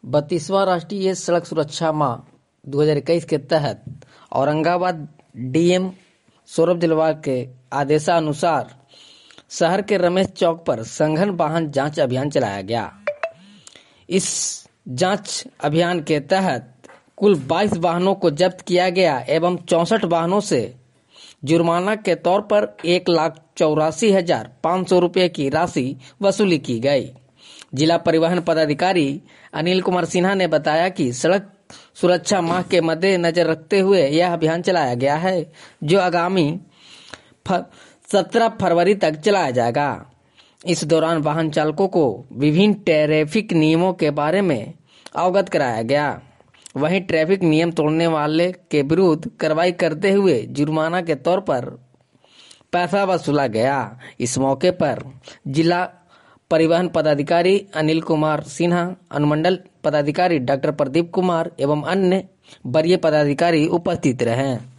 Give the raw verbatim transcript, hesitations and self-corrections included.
बत्तीसवां राष्ट्रीय सड़क सुरक्षा माह दो हज़ार इक्कीस के तहत औरंगाबाद डीएम सौरभ जलवाल के आदेशानुसार शहर के रमेश चौक पर सघन वाहन जांच अभियान चलाया गया। इस जांच अभियान के तहत कुल बाईस वाहनों को जब्त किया गया एवं चौसठ वाहनों से जुर्माना के तौर पर एक लाख चौरासी हजार पाँच सौ रुपये की राशि वसूली की गई। जिला परिवहन पदाधिकारी अनिल कुमार सिन्हा ने बताया कि सड़क सुरक्षा माह के मद्देनजर रखते हुए यह अभियान चलाया गया है, जो आगामी सत्रह फरवरी तक चलाया जाएगा। इस दौरान वाहन चालकों को विभिन्न ट्रैफिक नियमों के बारे में अवगत कराया गया। वहीं ट्रैफिक नियम तोड़ने वाले के विरुद्ध कार्रवाई करते हुए जुर्माना के तौर पर पैसा वसूला गया। इस मौके पर जिला परिवहन पदाधिकारी अनिल कुमार सिन्हा, अनुमंडल पदाधिकारी डॉक्टर प्रदीप कुमार एवं अन्य वरीय पदाधिकारी उपस्थित रहे।